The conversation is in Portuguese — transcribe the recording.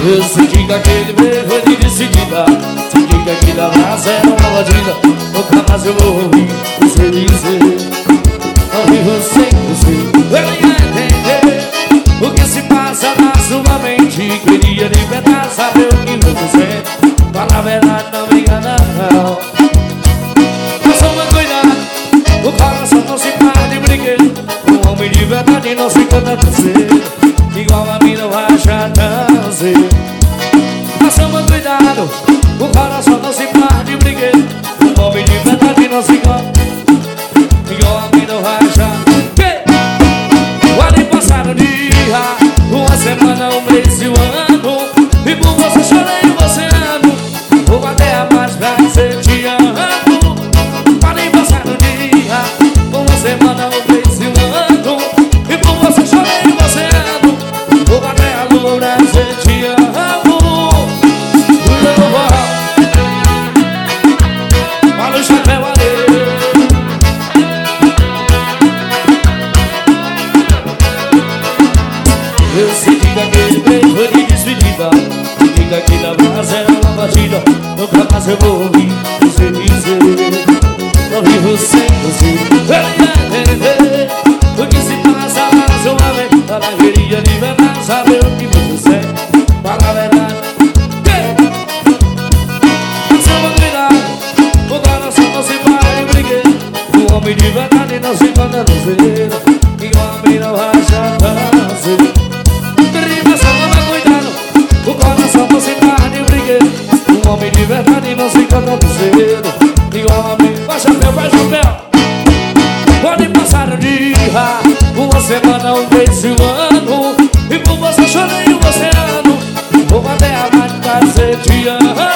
Eu senti que aquele beijo foi de decidida. Senti que aquele abraço era uma batida. Nunca mais eu vou ouvir você dizer não vivo sem você. Eu ia entender o que se passa na sua mente. Queria libertar, saber o que você sente. Fala a verdade, não me engana não. Mas toma cuidado, o coração não se para de brinquedo. Um homem de verdade não se conta tão cedo. Igual a mim não vai achar tão cedo. Mas toma cuidado, o coração não se para de brinquedo. Um homem de verdade não se conta. Igual a mim não vai achar. Podem passar um dia, uma semana, um mês e um ano. E por você chorei, você amo. Vou até a mais pra dizer te amo. Podem passar um dia, uma semana, um mês e um ano. E por você chorei, você amo. Vou até a lua pra dizer te amo. Olha o chapéu ali. Eu senti que aquele beijo foi de despedida. Senti que aquele abraço era uma batida. Nunca mais eu vou ouvir você dizer não vivo sem você. Eu ia entender o que se passa na sua mente. Ela queria libertar, saber o que você sente. Fala a verdade. Mas toma cuidado, o coração não se para de brinquedo. Um homem de verdade não se conta no segredo. Igual a mim não vai achar tão cedo. O coração não se para de brinquedo. Um homem de verdade não se conta do cedo. Igual a mim, vai chapéu, vai chapéu. Pode passar um dia, uma semana, um mês e um ano. E por você chorei, você ano. Vou até a mais pra dizer te amo.